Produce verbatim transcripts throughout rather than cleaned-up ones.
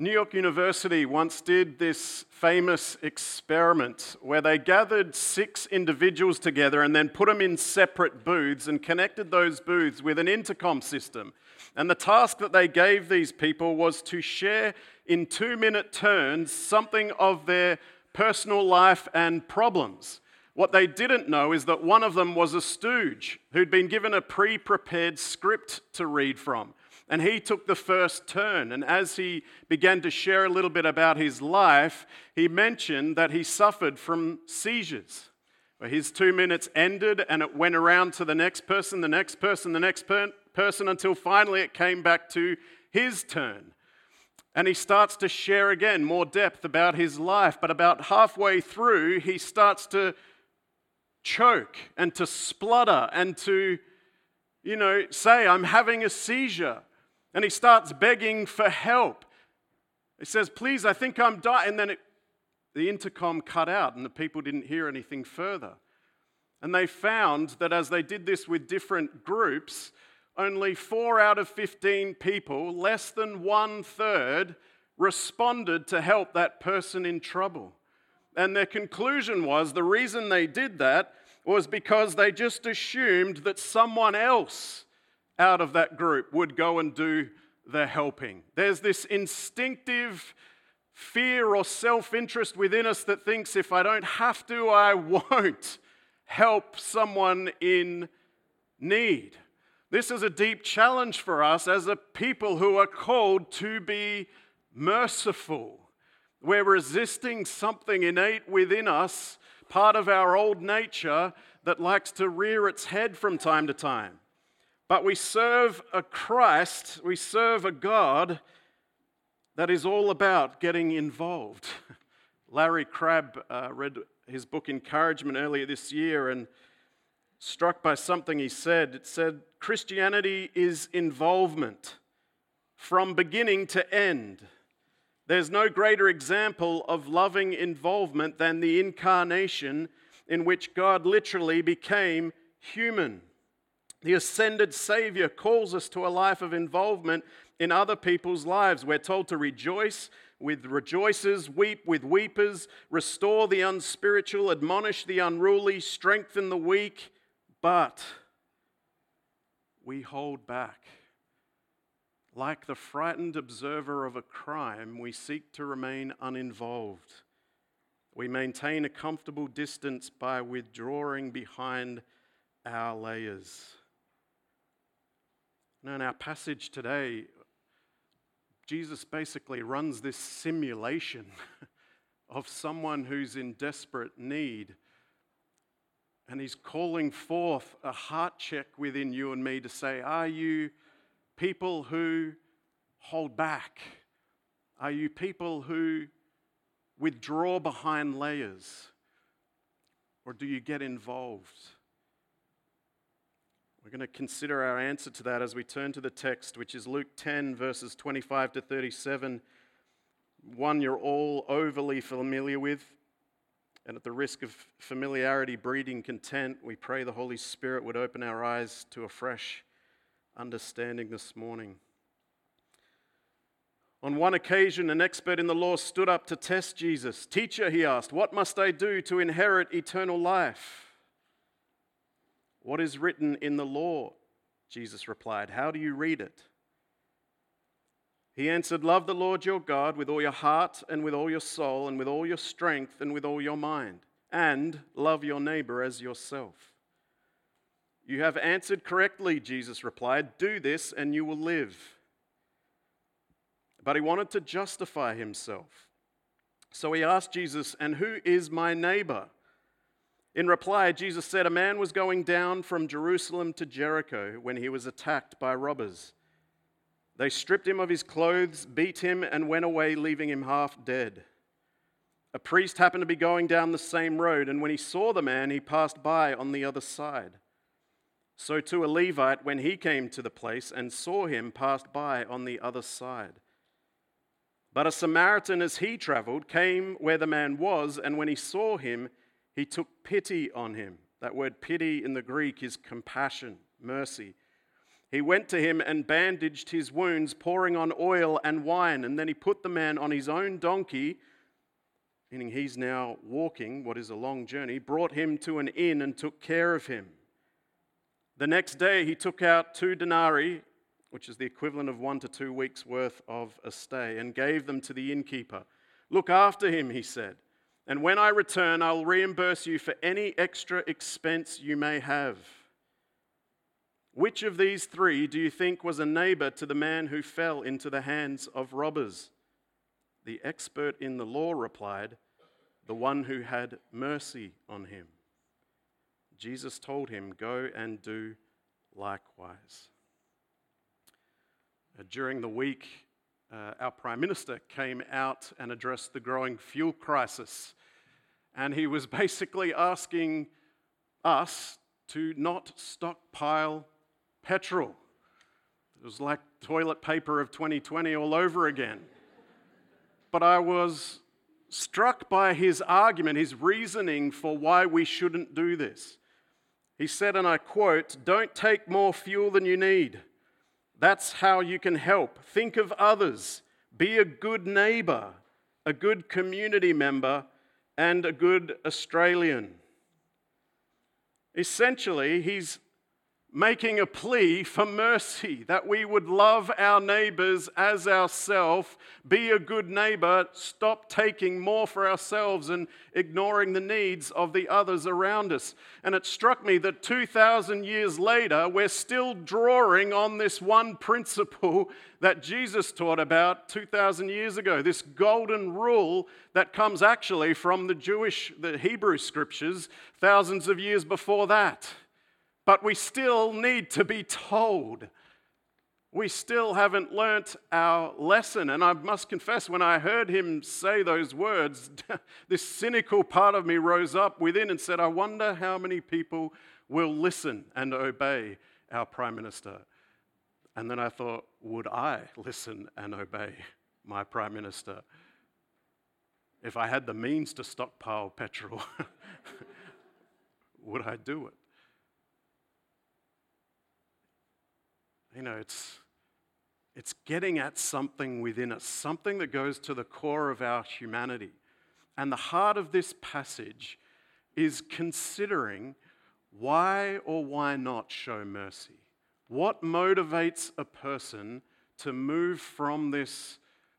New York University once did this famous experiment where they gathered six individuals together and then put them in separate booths and connected those booths with an intercom system. And the task that they gave these people was to share in two-minute turns something of their personal life and problems. What they didn't know is that one of them was a stooge who'd been given a pre-prepared script to read from. And he took the first turn, and as he began to share a little bit about his life, he mentioned that he suffered from seizures. His two minutes ended, and it went around to the next person, the next person, the next per- person, until finally it came back to his turn. And he starts to share again more depth about his life, but about halfway through, he starts to choke and to splutter and to, you know, say, "I'm having a seizure." And he starts begging for help. He says, "Please, I think I'm dying." And then it, the intercom cut out and the people didn't hear anything further. And they found that as they did this with different groups, only four out of fifteen people, less than one third, responded to help that person in trouble. And their conclusion was the reason they did that was because they just assumed that someone else out of that group would go and do the helping. There's this instinctive fear or self-interest within us that thinks if I don't have to, I won't help someone in need. This is a deep challenge for us as a people who are called to be merciful. We're resisting something innate within us, part of our old nature that likes to rear its head from time to time. But we serve a Christ, we serve a God that is all about getting involved. Larry Crabb uh, read his book Encouragement earlier this year and struck by something he said. It said, Christianity is involvement from beginning to end. There's no greater example of loving involvement than the incarnation in which God literally became human. The ascended Savior calls us to a life of involvement in other people's lives. We're told to rejoice with rejoicers, weep with weepers, restore the unspiritual, admonish the unruly, strengthen the weak, but we hold back. Like the frightened observer of a crime, we seek to remain uninvolved. We maintain a comfortable distance by withdrawing behind our layers. Now, in our passage today, Jesus basically runs this simulation of someone who's in desperate need. And he's calling forth a heart check within you and me to say, are you people who hold back? Are you people who withdraw behind layers? Or do you get involved? We're going to consider our answer to that as we turn to the text, which is Luke ten, verses twenty-five to thirty-seven. One you're all overly familiar with. And at the risk of familiarity breeding content, we pray the Holy Spirit would open our eyes to a fresh understanding this morning. On one occasion, an expert in the law stood up to test Jesus. "Teacher," he asked, "what must I do to inherit eternal life?" "What is written in the law?" Jesus replied. "How do you read it?" He answered, "Love the Lord your God with all your heart and with all your soul and with all your strength and with all your mind, and love your neighbor as yourself." "You have answered correctly," Jesus replied. "Do this and you will live." But he wanted to justify himself. So he asked Jesus, "And who is my neighbor?" In reply, Jesus said, "A man was going down from Jerusalem to Jericho when he was attacked by robbers. They stripped him of his clothes, beat him, and went away, leaving him half dead. A priest happened to be going down the same road, and when he saw the man, he passed by on the other side. So too a Levite, when he came to the place and saw him, passed by on the other side. But a Samaritan, as he traveled, came where the man was, and when he saw him, he took pity on him." That word pity in the Greek is compassion, mercy. He went to him and bandaged his wounds, pouring on oil and wine. And then he put the man on his own donkey, meaning he's now walking what is a long journey, brought him to an inn and took care of him. The next day he took out two denarii, which is the equivalent of one to two weeks' worth of a stay, and gave them to the innkeeper. Look after him, he said, and when I return, I'll reimburse you for any extra expense you may have. Which of these three do you think was a neighbor to the man who fell into the hands of robbers? The expert in the law replied, the one who had mercy on him. Jesus told him, go and do likewise. Uh, during the week, uh, our Prime Minister came out and addressed the growing fuel crisis. And he was basically asking us to not stockpile petrol. It was like toilet paper of twenty twenty all over again. But I was struck by his argument, his reasoning for why we shouldn't do this. He said, and I quote, don't take more fuel than you need. That's how you can help. Think of others. Be a good neighbor, a good community member, and a good Australian. Essentially, he's making a plea for mercy, that we would love our neighbors as ourselves, be a good neighbor, stop taking more for ourselves and ignoring the needs of the others around us. And it struck me that two thousand years later, we're still drawing on this one principle that Jesus taught about two thousand years ago, this golden rule that comes actually from the Jewish, the Hebrew scriptures, thousands of years before that. But we still need to be told. We still haven't learnt our lesson. And I must confess, when I heard him say those words, this cynical part of me rose up within and said, I wonder how many people will listen and obey our Prime Minister. And then I thought, would I listen and obey my Prime Minister? If I had the means to stockpile petrol, would I do it? You know, it's, it's getting at something within us, something that goes to the core of our humanity. And the heart of this passage is considering why or why not show mercy. What motivates a person to move from this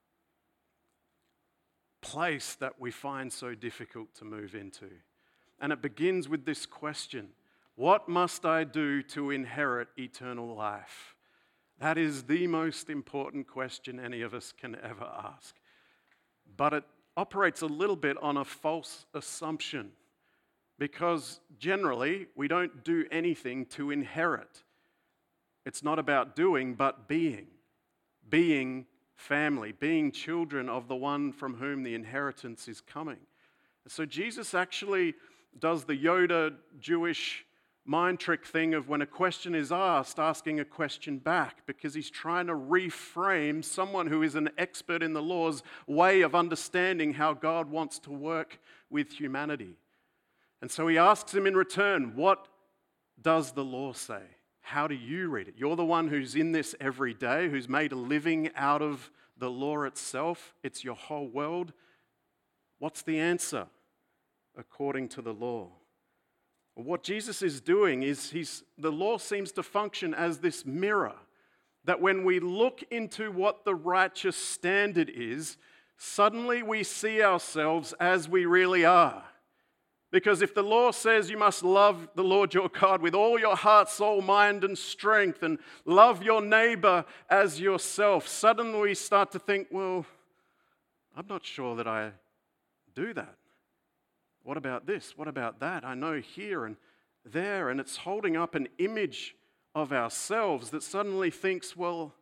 place that we find so difficult to move into? And it begins with this question: what must I do to inherit eternal life? That is the most important question any of us can ever ask. But it operates a little bit on a false assumption, because generally we don't do anything to inherit. It's not about doing, but being. Being family, being children of the one from whom the inheritance is coming. So Jesus actually does the Yoda Jewish mind trick thing of when a question is asked, asking a question back, because he's trying to reframe someone who is an expert in the law's way of understanding how God wants to work with humanity. And so he asks him in return, what does the law say? How do you read it? You're the one who's in this every day, who's made a living out of the law itself. It's your whole world. What's the answer according to the law? What Jesus is doing is he's, the law seems to function as this mirror, that when we look into what the righteous standard is, suddenly we see ourselves as we really are. Because if the law says you must love the Lord your God with all your heart, soul, mind, and strength, and love your neighbor as yourself, suddenly we start to think, well, I'm not sure that I do that. What about this? What about that? I know here and there, and it's holding up an image of ourselves that suddenly thinks, well,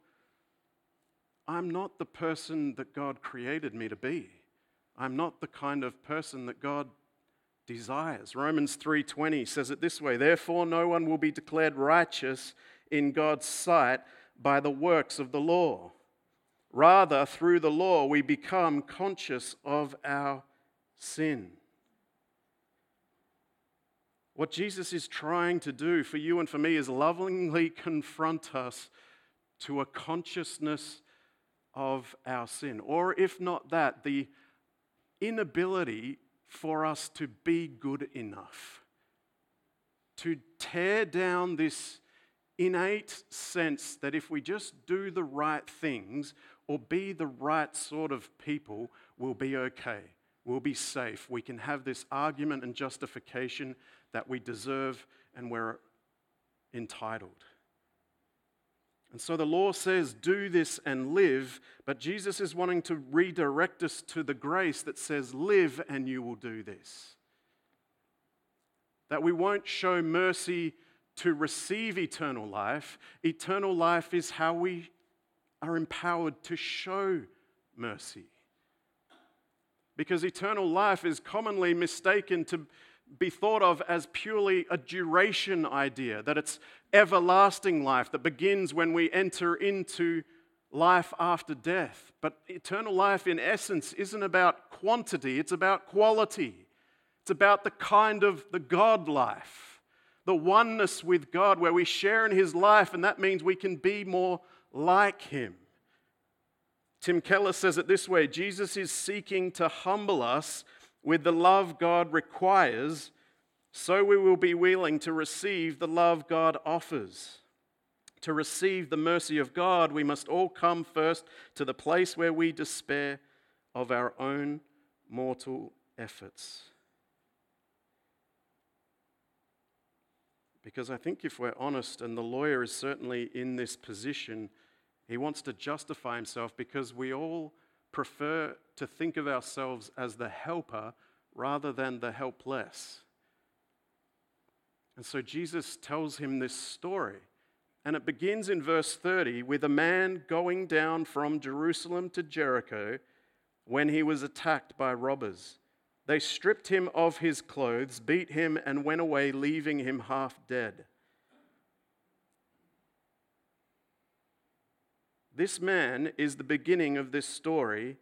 I'm not the person that God created me to be. I'm not the kind of person that God desires. Romans three twenty says it this way: therefore no one will be declared righteous in God's sight by the works of the law. Rather, through the law we become conscious of our sin. What Jesus is trying to do for you and for me is lovingly confront us to a consciousness of our sin. Or if not that, the inability for us to be good enough. To tear down this innate sense that if we just do the right things or be the right sort of people, we'll be okay. We'll be safe. We can have this argument and justification that we deserve and we're entitled. And so the law says, do this and live, but Jesus is wanting to redirect us to the grace that says, live and you will do this. That we won't show mercy to receive eternal life. Eternal life is how we are empowered to show mercy. Because eternal life is commonly mistaken to be thought of as purely a duration idea, that it's everlasting life that begins when we enter into life after death. But eternal life, in essence, isn't about quantity, it's about quality. It's about the kind of the God life, the oneness with God, where we share in His life, and that means we can be more like Him. Tim Keller says it this way: Jesus is seeking to humble us with the love God requires, so we will be willing to receive the love God offers. To receive the mercy of God, we must all come first to the place where we despair of our own mortal efforts. Because I think if we're honest, and the lawyer is certainly in this position, he wants to justify himself because we all prefer to think of ourselves as the helper rather than the helpless. And so Jesus tells him this story. And it begins in verse thirty with a man going down from Jerusalem to Jericho when he was attacked by robbers. They stripped him of his clothes, beat him, and went away, leaving him half dead. This man is the beginning of this story,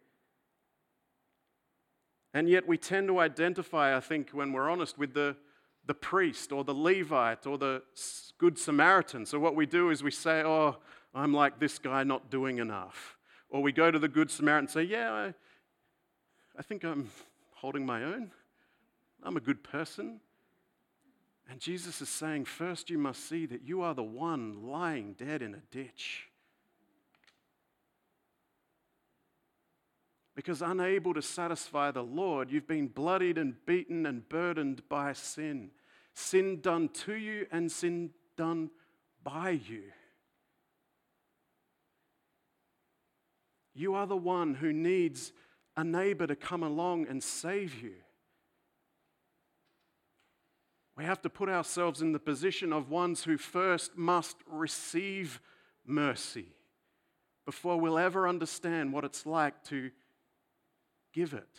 and yet we tend to identify, I think, when we're honest, with the, the priest or the Levite or the Good Samaritan. So what we do is we say, oh, I'm like this guy not doing enough. Or we go to the Good Samaritan and say, yeah, I, I think I'm holding my own. I'm a good person. And Jesus is saying, first you must see that you are the one lying dead in a ditch. Because unable to satisfy the Lord, you've been bloodied and beaten and burdened by sin. Sin done to you and sin done by you. You are the one who needs a neighbor to come along and save you. We have to put ourselves in the position of ones who first must receive mercy before we'll ever understand what it's like to give it.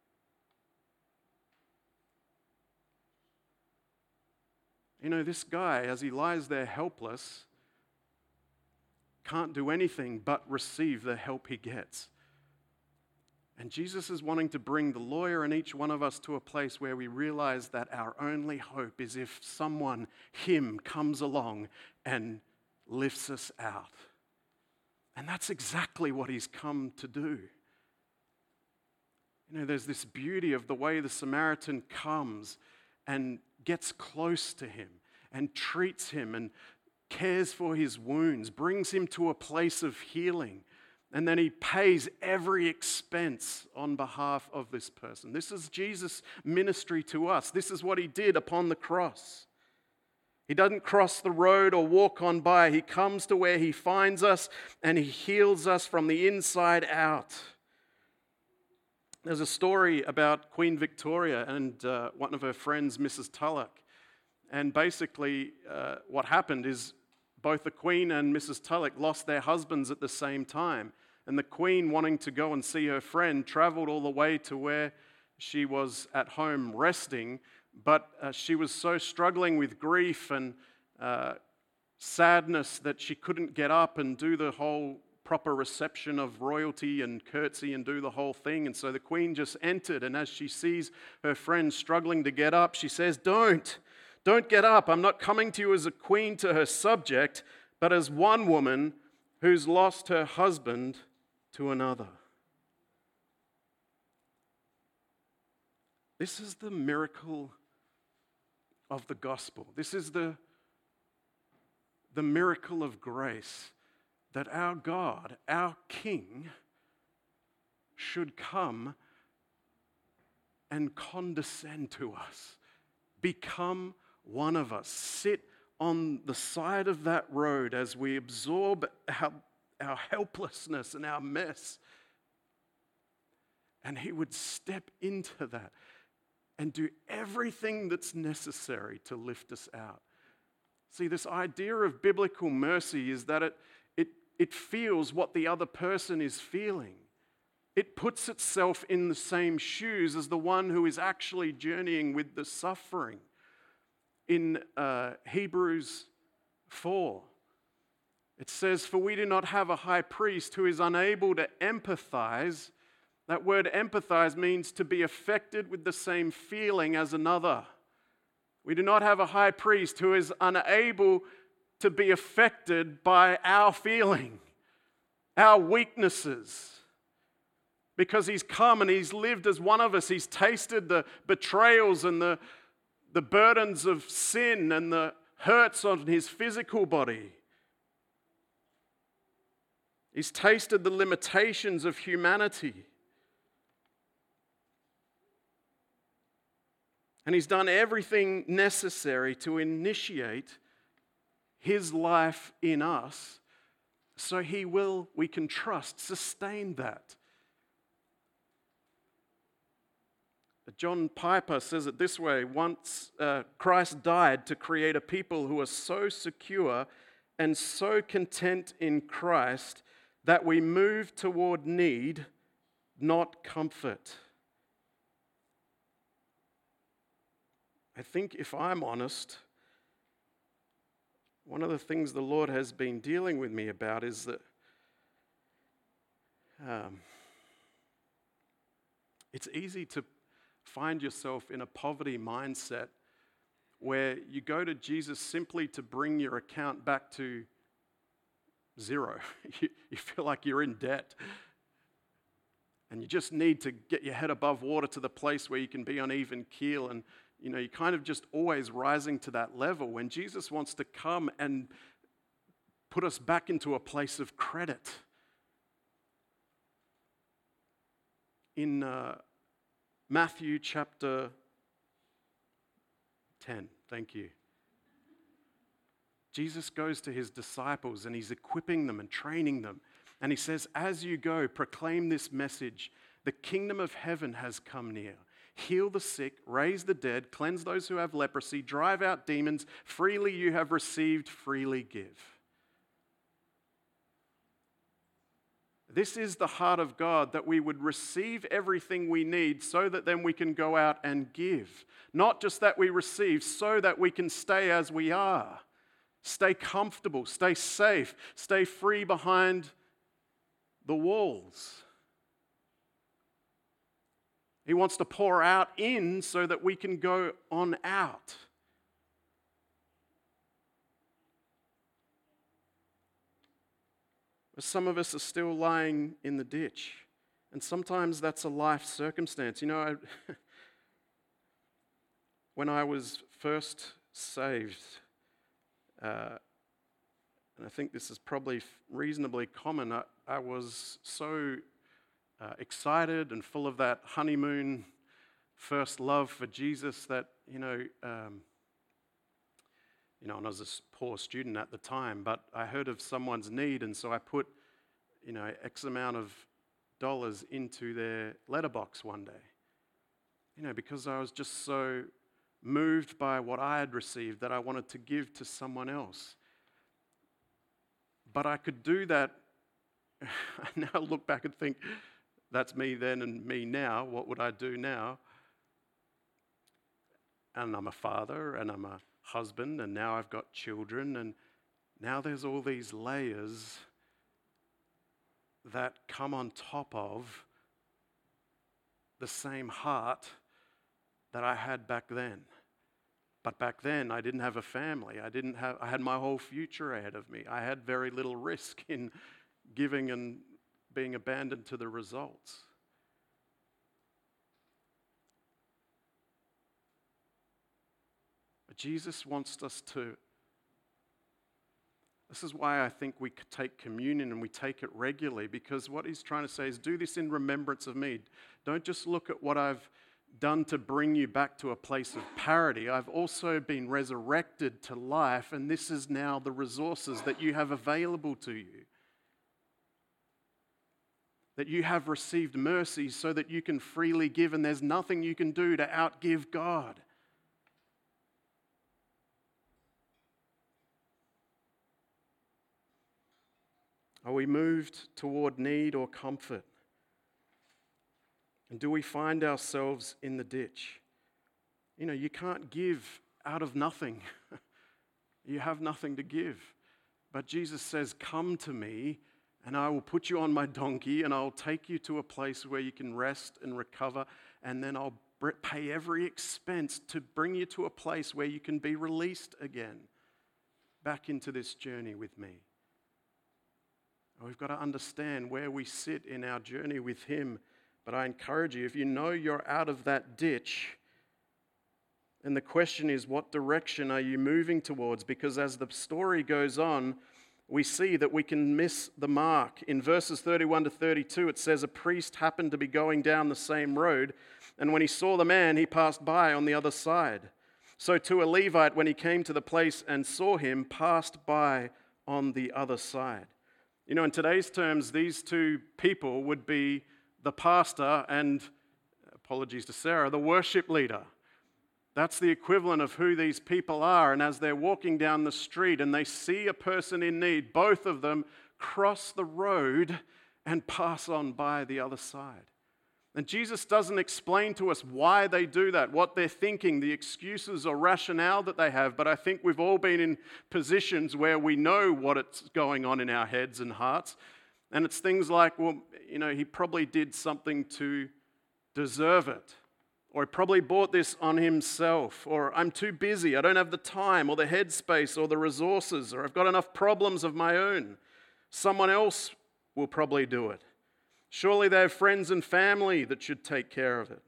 You know, this guy, as he lies there helpless, can't do anything but receive the help he gets. And Jesus is wanting to bring the lawyer and each one of us to a place where we realize that our only hope is if someone, him, comes along and lifts us out. And that's exactly what he's come to do. You know, there's this beauty of the way the Samaritan comes and gets close to him and treats him and cares for his wounds, brings him to a place of healing, and then he pays every expense on behalf of this person. This is Jesus' ministry to us. This is what he did upon the cross. He doesn't cross the road or walk on by. He comes to where he finds us and he heals us from the inside out. There's a story about Queen Victoria and uh, one of her friends, Missus Tulloch. And basically uh, what happened is both the Queen and Missus Tulloch lost their husbands at the same time. And the Queen, wanting to go and see her friend, traveled all the way to where she was at home resting. But uh, she was so struggling with grief and uh, sadness that she couldn't get up and do the whole proper reception of royalty and curtsy and do the whole thing. And so the Queen just entered, and as she sees her friend struggling to get up, she says, don't, Don't get up. I'm not coming to you as a queen to her subject, but as one woman who's lost her husband to another. This is the miracle of the gospel. This is the, the miracle of grace, that our God, our King, should come and condescend to us, become one of us, sit on the side of that road as we absorb our, our helplessness and our mess. And he would step into that and do everything that's necessary to lift us out. See, this idea of biblical mercy is that it, it, it feels what the other person is feeling. It puts itself in the same shoes as the one who is actually journeying with the suffering. In uh, Hebrews four, it says, "For we do not have a high priest who is unable to empathize." That word empathize means to be affected with the same feeling as another. We do not have a high priest who is unable to be affected by our feeling, our weaknesses. Because he's come and he's lived as one of us. He's tasted the betrayals and the, the burdens of sin and the hurts on his physical body. He's tasted the limitations of humanity. And he's done everything necessary to initiate his life in us, so he will, we can trust, sustain that. John Piper says it this way: once uh, Christ died to create a people who are so secure and so content in Christ that we move toward need, not comfort. I think if I'm honest, one of the things the Lord has been dealing with me about is that um, it's easy to find yourself in a poverty mindset where you go to Jesus simply to bring your account back to zero. you, you feel like you're in debt. And you just need to get your head above water to the place where you can be on even keel. And you know, you're kind of just always rising to that level, when Jesus wants to come and put us back into a place of credit. In uh, Matthew chapter ten, thank you. Jesus goes to his disciples and he's equipping them and training them. And he says, as you go, proclaim this message: the kingdom of heaven has come near. Heal the sick, raise the dead, cleanse those who have leprosy, drive out demons. Freely you have received, freely give. This is the heart of God, that we would receive everything we need so that then we can go out and give. Not just that we receive, so that we can stay as we are. Stay comfortable, stay safe, stay free behind the walls. He wants to pour out in so that we can go on out. But some of us are still lying in the ditch. And sometimes that's a life circumstance. You know, I, when I was first saved, uh, and I think this is probably reasonably common, I, I was so Uh, excited and full of that honeymoon first love for Jesus that, you know, um, you know, and I was a poor student at the time, but I heard of someone's need, and so I put, you know, X amount of dollars into their letterbox one day, you know, because I was just so moved by what I had received that I wanted to give to someone else. But I could do that. I now look back and think, that's me then and me now. What would I do now? And I'm a father and I'm a husband and now I've got children, and now there's all these layers that come on top of the same heart that I had back then. But back then, I didn't have a family. I didn't have, I had my whole future ahead of me. I had very little risk in giving and being abandoned to the results. But Jesus wants us to, this is why I think we take communion and we take it regularly, because what he's trying to say is do this in remembrance of me. Don't just look at what I've done to bring you back to a place of parity. I've also been resurrected to life, and this is now the resources that you have available to you. That you have received mercy so that you can freely give, and there's nothing you can do to outgive God. Are we moved toward need or comfort? And do we find ourselves in the ditch? You know, you can't give out of nothing. You have nothing to give. But Jesus says, come to me and I will put you on my donkey and I'll take you to a place where you can rest and recover, and then I'll pay every expense to bring you to a place where you can be released again back into this journey with me. We've got to understand where we sit in our journey with him. But I encourage you, if you know you're out of that ditch, and the question is, what direction are you moving towards? Because as the story goes on, we see that we can miss the mark. In verses thirty-one to thirty-two, it says, a priest happened to be going down the same road, and when he saw the man, he passed by on the other side. So too a Levite, when he came to the place and saw him, passed by on the other side. You know, in today's terms, these two people would be the pastor and, apologies to Sarah, the worship leader. That's the equivalent of who these people are. And as they're walking down the street and they see a person in need, both of them cross the road and pass on by the other side. And Jesus doesn't explain to us why they do that, what they're thinking, the excuses or rationale that they have, but I think we've all been in positions where we know what it's going on in our heads and hearts. And it's things like, well, you know, he probably did something to deserve it. Or he probably bought this on himself. Or I'm too busy, I don't have the time or the headspace or the resources. Or I've got enough problems of my own. Someone else will probably do it. Surely they have friends and family that should take care of it.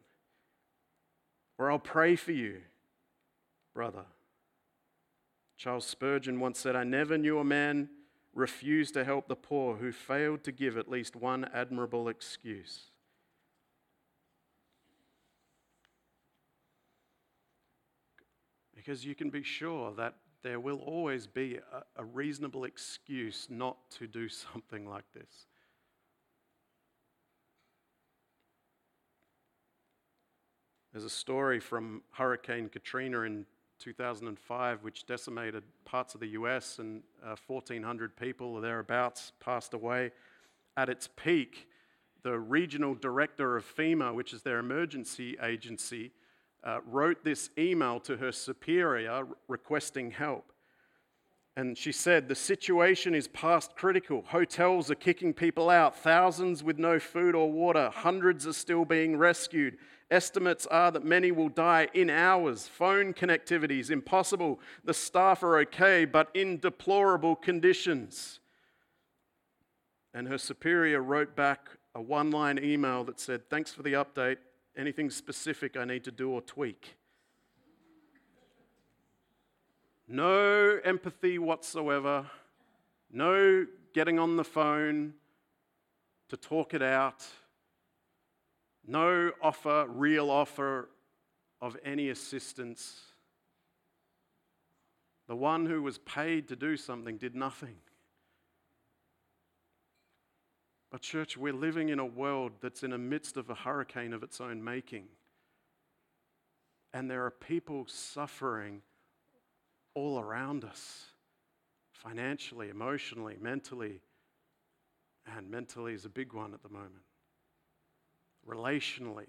Or I'll pray for you, brother. Charles Spurgeon once said, I never knew a man refuse to help the poor who failed to give at least one admirable excuse. Because you can be sure that there will always be a, a reasonable excuse not to do something like this. There's a story from Hurricane Katrina in two thousand five, which decimated parts of the U S, and uh, fourteen hundred people or thereabouts passed away. At its peak, the regional director of FEMA, which is their emergency agency, uh, wrote this email to her superior requesting help. And she said, the situation is past critical. Hotels are kicking people out, thousands with no food or water, hundreds are still being rescued. Estimates are that many will die in hours. Phone connectivity is impossible. The staff are okay, but in deplorable conditions. And her superior wrote back a one-line email that said, thanks for the update. Anything specific I need to do or tweak? No empathy whatsoever. No getting on the phone to talk it out. No offer, real offer of any assistance. The one who was paid to do something did nothing. But church, we're living in a world that's in the midst of a hurricane of its own making. And there are people suffering all around us, financially, emotionally, mentally, and mentally is a big one at the moment. Relationally.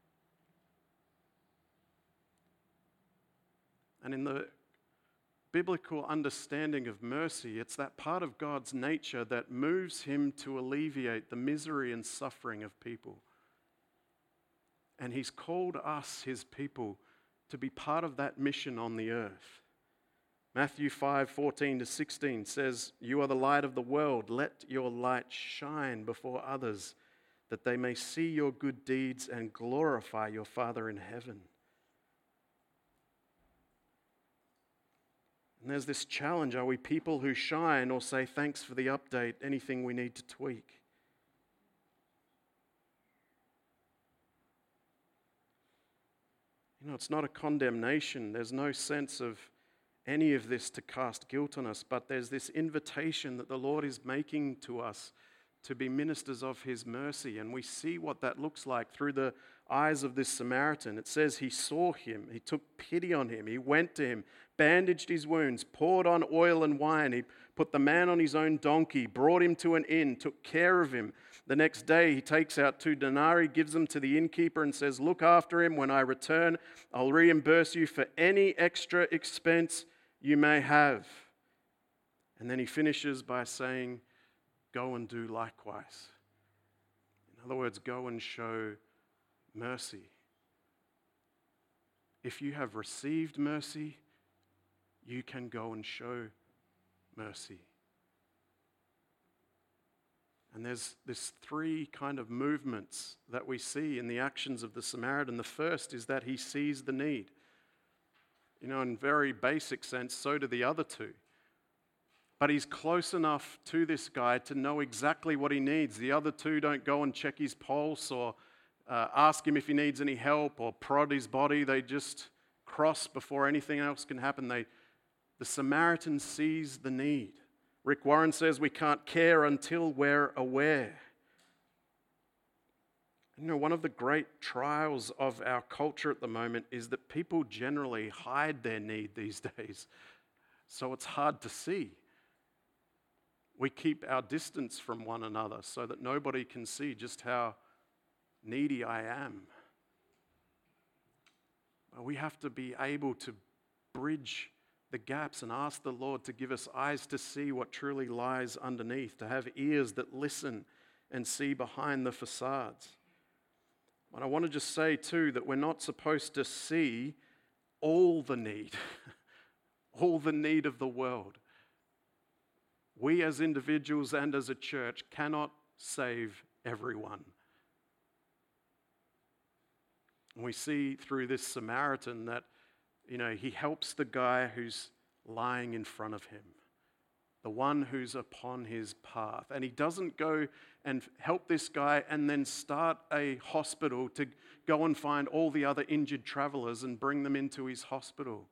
And in the biblical understanding of mercy, it's that part of God's nature that moves him to alleviate the misery and suffering of people. And he's called us, his people, to be part of that mission on the earth. Matthew five fourteen to sixteen says, "You are the light of the world. Let your light shine before others, that they may see your good deeds and glorify your Father in heaven." And there's this challenge. Are we people who shine or say, "Thanks for the update, anything we need to tweak"? You know, it's not a condemnation. There's no sense of any of this to cast guilt on us, but there's this invitation that the Lord is making to us to be ministers of his mercy. And we see what that looks like through the eyes of this Samaritan. It says he saw him, he took pity on him, he went to him, bandaged his wounds, poured on oil and wine. He put the man on his own donkey, brought him to an inn, took care of him. The next day he takes out two denarii, gives them to the innkeeper and says, "Look after him. When I return, I'll reimburse you for any extra expense you may have." And then he finishes by saying, "Go and do likewise." In other words, go and show mercy. If you have received mercy, you can go and show mercy. And there's this three kind of movements that we see in the actions of the Samaritan. The first is that he sees the need. You know, in very basic sense, so do the other two. But he's close enough to this guy to know exactly what he needs. The other two don't go and check his pulse or uh, ask him if he needs any help or prod his body. They just cross before anything else can happen. They, the Samaritan sees the need. Rick Warren says we can't care until we're aware. You know, one of the great trials of our culture at the moment is that people generally hide their need these days. So it's hard to see. We keep our distance from one another so that nobody can see just how needy I am. But we have to be able to bridge the gaps and ask the Lord to give us eyes to see what truly lies underneath, to have ears that listen and see behind the facades. But I want to just say too that we're not supposed to see all the need, all the need of the world. We as individuals and as a church cannot save everyone. And we see through this Samaritan that, you know, he helps the guy who's lying in front of him, the one who's upon his path. And he doesn't go and help this guy and then start a hospital to go and find all the other injured travelers and bring them into his hospital.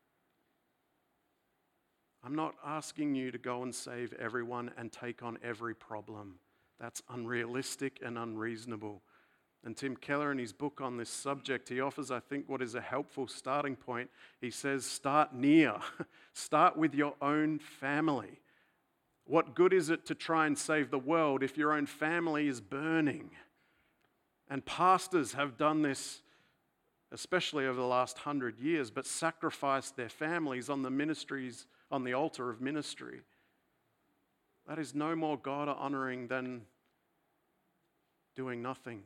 I'm not asking you to go and save everyone and take on every problem. That's unrealistic and unreasonable. And Tim Keller, in his book on this subject, he offers, I think, what is a helpful starting point. He says, start near. Start with your own family. What good is it to try and save the world if your own family is burning? And pastors have done this, especially over the last hundred years, but sacrificed their families on the ministries, on the altar of ministry. That is no more God-honoring than doing nothing.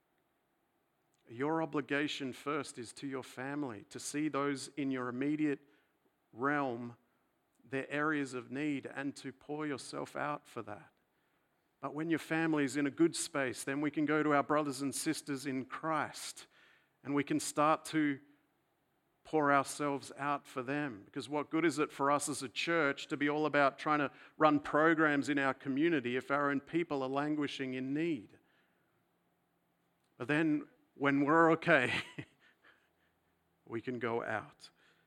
Your obligation first is to your family, to see those in your immediate realm, their areas of need, and to pour yourself out for that. But when your family is in a good space, then we can go to our brothers and sisters in Christ, and we can start to pour ourselves out for them. Because what good is it for us as a church to be all about trying to run programs in our community if our own people are languishing in need? But then when we're okay, we can go out.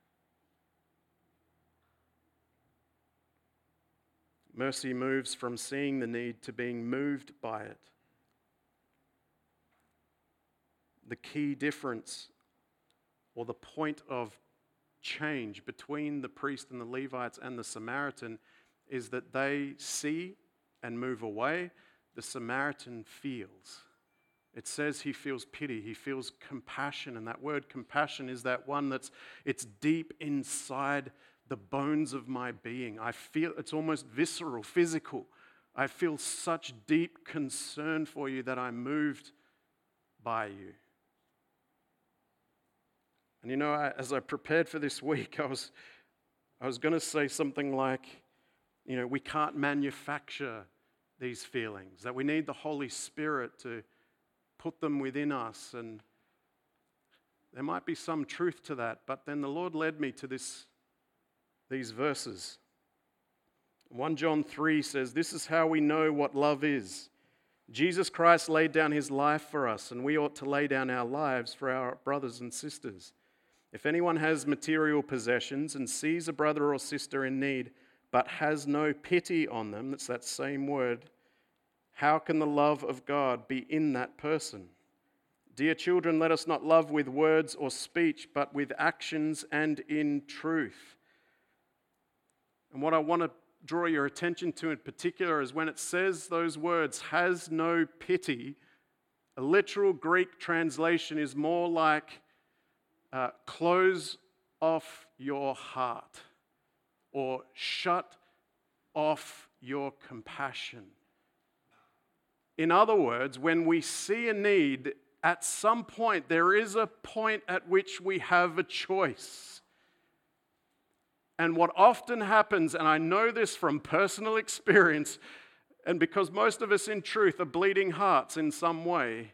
Mercy moves from seeing the need to being moved by it. The key difference, or the point of change between the priest and the Levites and the Samaritan, is that they see and move away. The Samaritan feels. It says he feels pity, he feels compassion, and that word compassion is that one that's, it's deep inside the bones of my being. I feel, it's almost visceral, physical. I feel such deep concern for you that I'm moved by you. And you know, I, as I prepared for this week, I was, I was going to say something like, you know, we can't manufacture these feelings, that we need the Holy Spirit to put them within us. And there might be some truth to that, but then the Lord led me to this, these verses. First John three says, "This is how we know what love is. Jesus Christ laid down his life for us, and we ought to lay down our lives for our brothers and sisters. If anyone has material possessions and sees a brother or sister in need, but has no pity on them," that's that same word, "how can the love of God be in that person? Dear children, let us not love with words or speech, but with actions and in truth." And what I want to draw your attention to in particular is when it says those words, "has no pity," a literal Greek translation is more like uh, close off your heart or shut off your compassion. In other words, when we see a need, at some point there is a point at which we have a choice. And what often happens, and I know this from personal experience, and because most of us in truth are bleeding hearts in some way,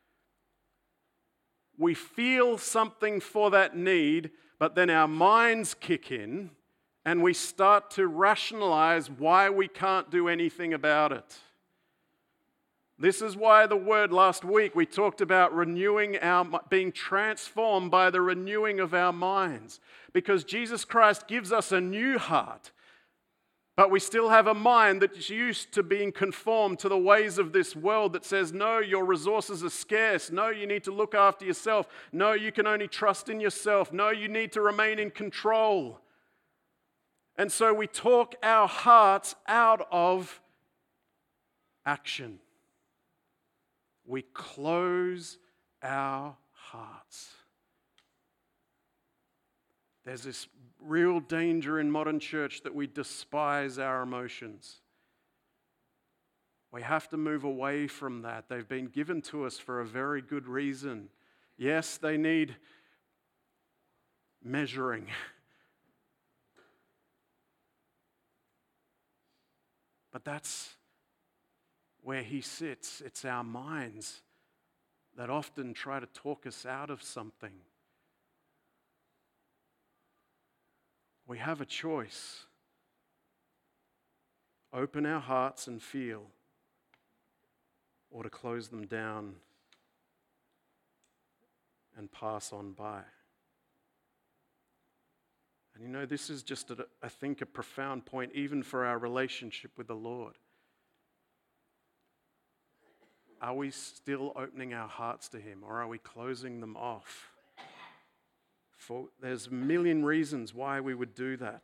we feel something for that need, but then our minds kick in and we start to rationalize why we can't do anything about it. This is why the word last week we talked about renewing our, being transformed by the renewing of our minds. Because Jesus Christ gives us a new heart, but we still have a mind that's used to being conformed to the ways of this world that says, no, your resources are scarce. No, you need to look after yourself. No, you can only trust in yourself. No, you need to remain in control. And so we talk our hearts out of action. We close our hearts. There's this real danger in modern church that we despise our emotions. We have to move away from that. They've been given to us for a very good reason. Yes, they need measuring. But that's where he sits. It's our minds that often try to talk us out of something. We have a choice. Open our hearts and feel, or to close them down and pass on by. And you know, this is just, a, I think, a profound point even for our relationship with the Lord. Are we still opening our hearts to him, or are we closing them off? For there's a million reasons why we would do that.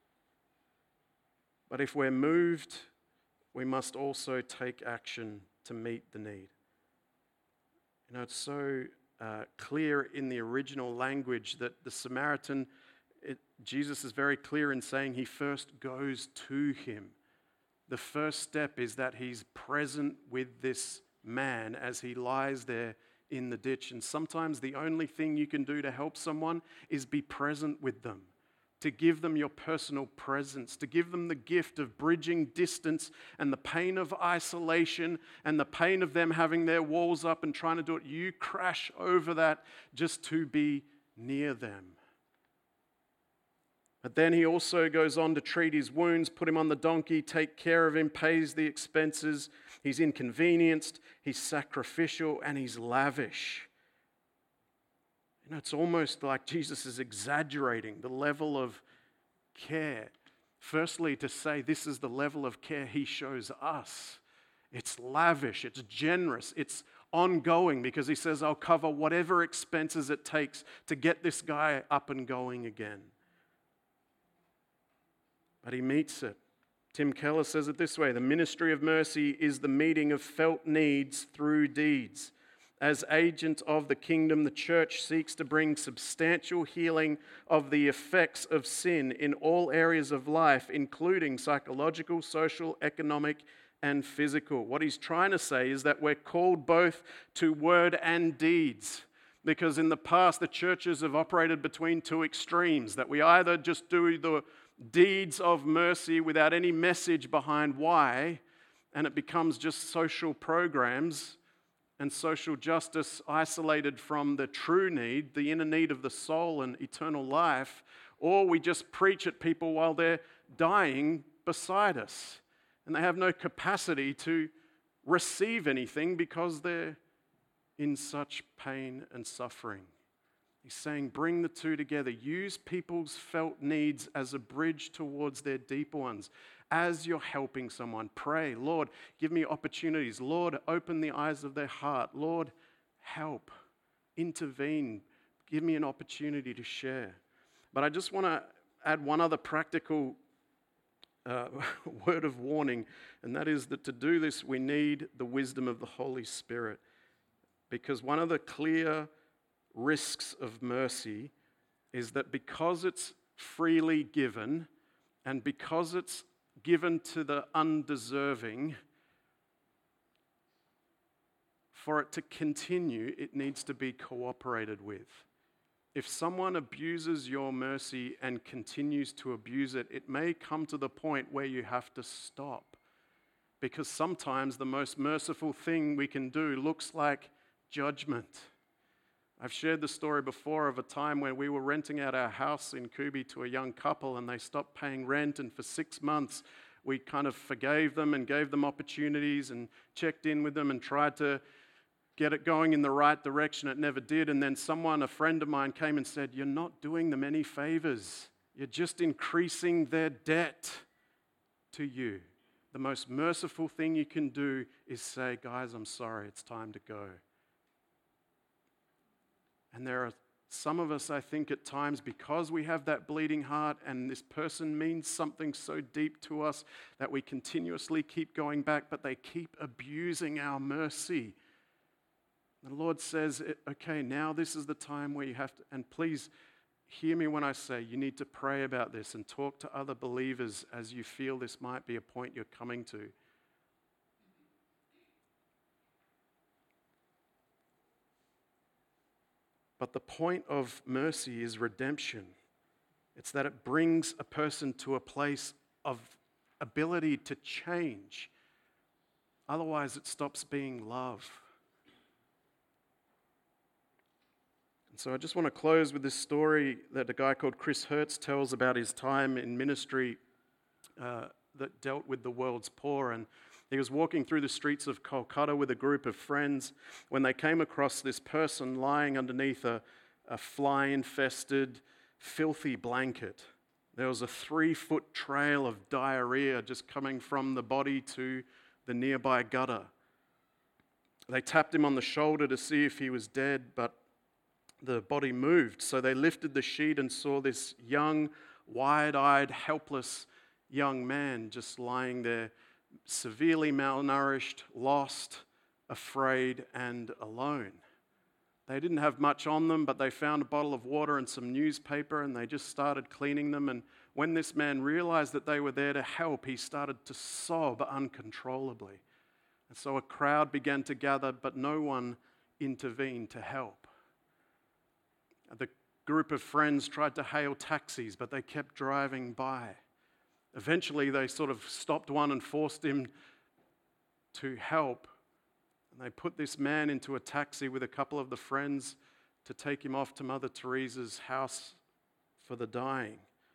But if we're moved, we must also take action to meet the need. You know, it's so uh, clear in the original language that the Samaritan, it, Jesus is very clear in saying he first goes to him. The first step is that he's present with this man as he lies there in the ditch. And sometimes the only thing you can do to help someone is be present with them, to give them your personal presence, to give them the gift of bridging distance and the pain of isolation and the pain of them having their walls up and trying to do it. You crash over that just to be near them. But then he also goes on to treat his wounds, put him on the donkey, take care of him, pays the expenses. He's inconvenienced, he's sacrificial, and he's lavish. You know, it's almost like Jesus is exaggerating the level of care. Firstly, to say this is the level of care he shows us. It's lavish, it's generous, it's ongoing, because he says, I'll cover whatever expenses it takes to get this guy up and going again. But he meets it. Tim Keller says it this way: the ministry of mercy is the meeting of felt needs through deeds. As agent of the kingdom, the church seeks to bring substantial healing of the effects of sin in all areas of life, including psychological, social, economic, and physical. What he's trying to say is that we're called both to word and deeds. Because in the past, the churches have operated between two extremes, that we either just do the deeds of mercy without any message behind why, and it becomes just social programs and social justice isolated from the true need, the inner need of the soul and eternal life, or we just preach at people while they're dying beside us, and they have no capacity to receive anything because they're in such pain and suffering. He's saying, bring the two together. Use people's felt needs as a bridge towards their deeper ones. As you're helping someone, pray, Lord, give me opportunities. Lord, open the eyes of their heart. Lord, help, intervene, give me an opportunity to share. But I just want to add one other practical uh, word of warning, and that is that to do this, we need the wisdom of the Holy Spirit. Because one of the clear risks of mercy is that because it's freely given and because it's given to the undeserving, for it to continue, it needs to be cooperated with. If someone abuses your mercy and continues to abuse it, it may come to the point where you have to stop. Because sometimes the most merciful thing we can do looks like judgment. I've shared the story before of a time when we were renting out our house in Kubi to a young couple and they stopped paying rent, and for six months we kind of forgave them and gave them opportunities and checked in with them and tried to get it going in the right direction. It never did. And then someone, a friend of mine, came and said, "You're not doing them any favors. You're just increasing their debt to you. The most merciful thing you can do is say, guys, I'm sorry, it's time to go." And there are some of us, I think, at times, because we have that bleeding heart and this person means something so deep to us that we continuously keep going back, but they keep abusing our mercy. The Lord says, okay, now this is the time where you have to, and please hear me when I say you need to pray about this and talk to other believers as you feel this might be a point you're coming to. But the point of mercy is redemption. It's that it brings a person to a place of ability to change. Otherwise, it stops being love. And so I just want to close with this story that a guy called Chris Hertz tells about his time in ministry uh, that dealt with the world's poor. And he was walking through the streets of Kolkata with a group of friends when they came across this person lying underneath a, a fly-infested, filthy blanket. There was a three-foot trail of diarrhea just coming from the body to the nearby gutter. They tapped him on the shoulder to see if he was dead, but the body moved. So they lifted the sheet and saw this young, wide-eyed, helpless young man just lying there, severely malnourished, lost, afraid, and alone. They didn't have much on them, but they found a bottle of water and some newspaper, and they just started cleaning them. And when this man realized that they were there to help, he started to sob uncontrollably. And so a crowd began to gather, but no one intervened to help. The group of friends tried to hail taxis, but they kept driving by. Eventually, they sort of stopped one and forced him to help. And they put this man into a taxi with a couple of the friends to take him off to Mother Teresa's house for the dying.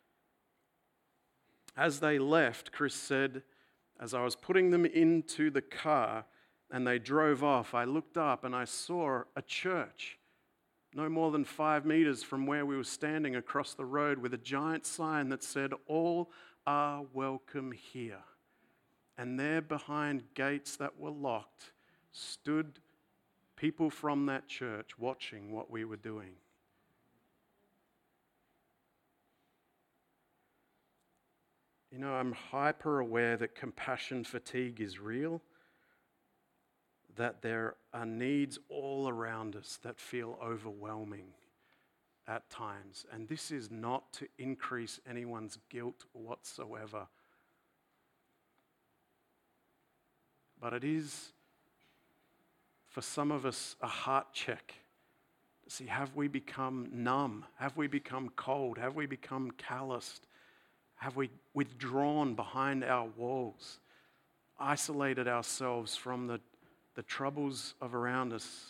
As they left, Chris said, as I was putting them into the car and they drove off, I looked up and I saw a church no more than five meters from where we were standing across the road with a giant sign that said, "All are welcome here." And there behind gates that were locked stood people from that church watching what we were doing. You know, I'm hyper aware that compassion fatigue is real, that there are needs all around us that feel overwhelming at times. And this is not to increase anyone's guilt whatsoever. But it is, for some of us, a heart check See, have we become numb? Have we become cold? Have we become calloused? Have we withdrawn behind our walls, isolated ourselves from the, the troubles of around us?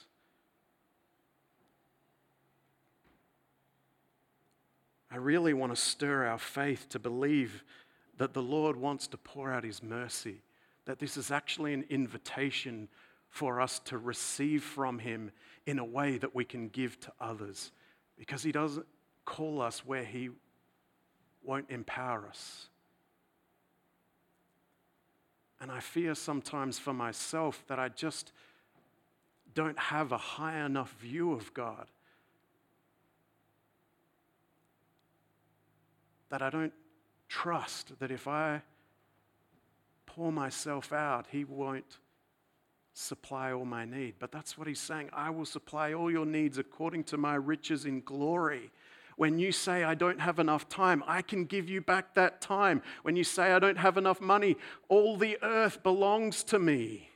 I really want to stir our faith to believe that the Lord wants to pour out His mercy, that this is actually an invitation for us to receive from Him in a way that we can give to others, because He doesn't call us where He won't empower us. And I fear sometimes for myself that I just don't have a high enough view of God, that I don't trust that if I pour myself out, He won't supply all my need. But that's what He's saying. I will supply all your needs according to my riches in glory. When you say, I don't have enough time, I can give you back that time. When you say, I don't have enough money, all the earth belongs to me.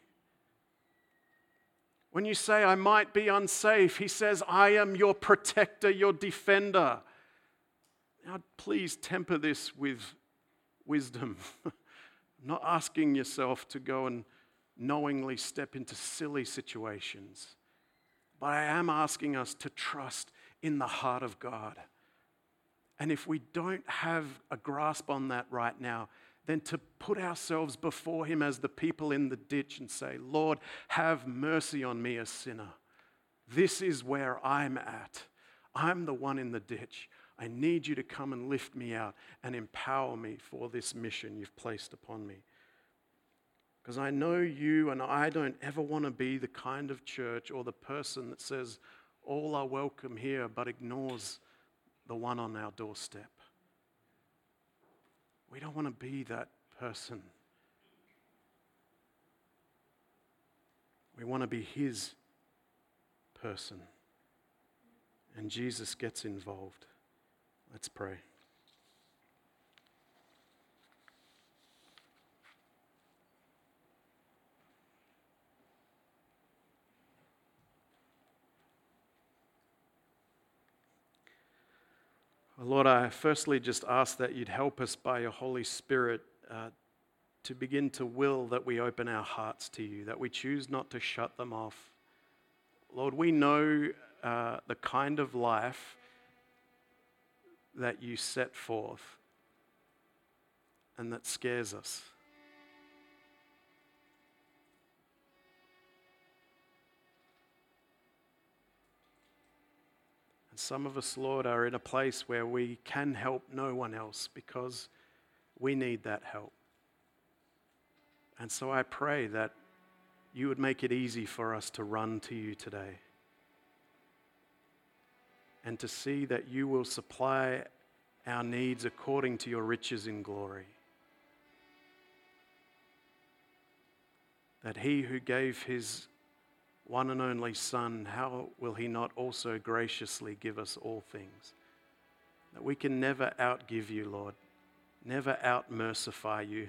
When you say, I might be unsafe, He says, I am your protector, your defender. Now, please temper this with wisdom. Not asking yourself to go and knowingly step into silly situations. But I am asking us to trust in the heart of God. And if we don't have a grasp on that right now, then to put ourselves before Him as the people in the ditch and say, Lord, have mercy on me, a sinner. This is where I'm at. I'm the one in the ditch. I need you to come and lift me out and empower me for this mission you've placed upon me. Because I know you and I don't ever want to be the kind of church or the person that says all are welcome here but ignores the one on our doorstep. We don't want to be that person. We want to be His person. And Jesus gets involved. Let's pray. Lord, I firstly just ask that you'd help us by your Holy Spirit uh, to begin to will that we open our hearts to you, that we choose not to shut them off. Lord, we know uh, the kind of life that you set forth and that scares us. Some of us, Lord, are in a place where we can help no one else because we need that help. And so I pray that you would make it easy for us to run to you today and to see that you will supply our needs according to your riches in glory. That He who gave His one and only Son, how will He not also graciously give us all things? That we can never outgive you, Lord, never out-mercify you.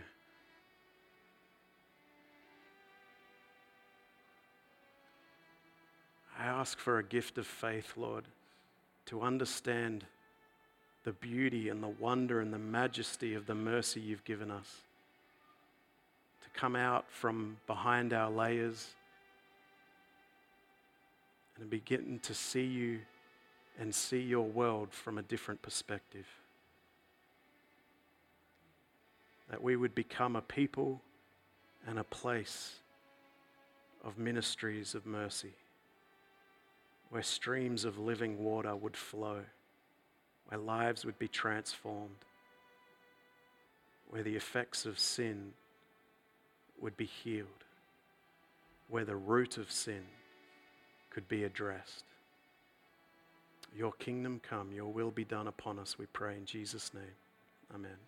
I ask for a gift of faith, Lord, to understand the beauty and the wonder and the majesty of the mercy you've given us, to come out from behind our layers and begin to see you and see your world from a different perspective. That we would become a people and a place of ministries of mercy, where streams of living water would flow, where lives would be transformed, where the effects of sin would be healed, where the root of sin could be addressed. Your kingdom come, your will be done upon us, we pray in Jesus' name. Amen.